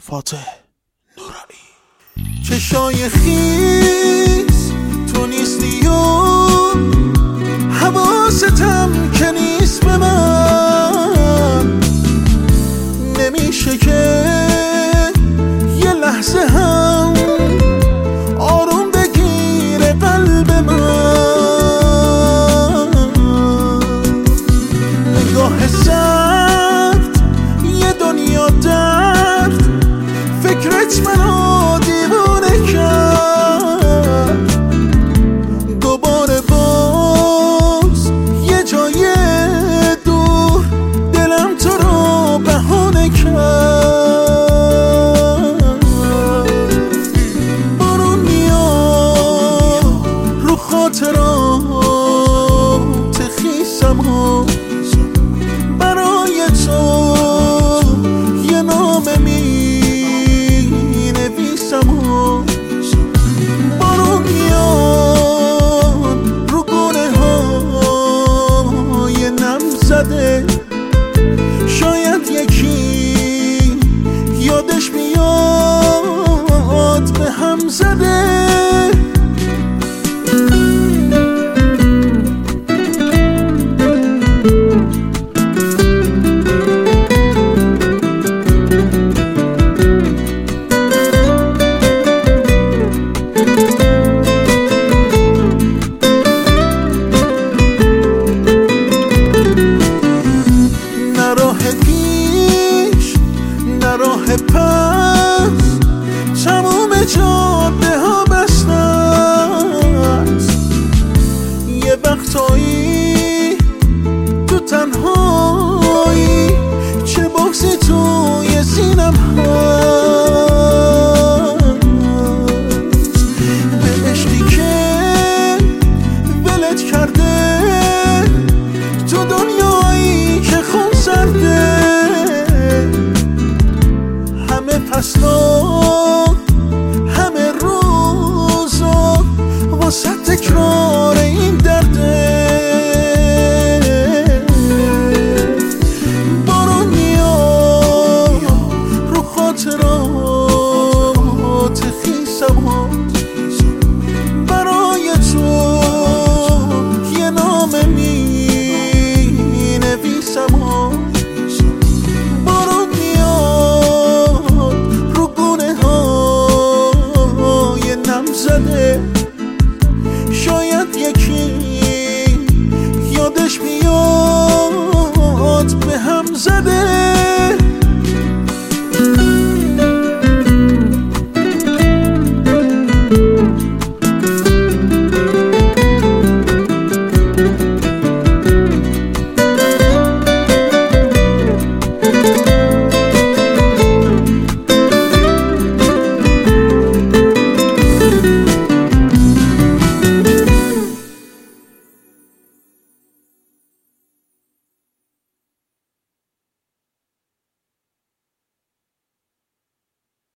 فاتح نورانی. چشای خیز تو نیستی و حواستم که نیست به من، نمیشه که یه لحظه هم آروم بگیره قلب من. نگاه سرد یه دنیا درد، فکرت منو دیوانه کرد. دوباره باز یه جای دور دلم تو رو بهانه کرد. بارون میاد رو خاطرات خیسم و برای تو یه نامه می نویسم و بارون میاد رو گونه های نم زده. شاید یکی یادش میاد به هم زده. راه پس تموم جاده ها بسته است. یه وقتایی تو تنهایی چه بغضی توی سینم هست. به عشقی که ولت کرده تو دنیایی که خون سرده. همه فصلا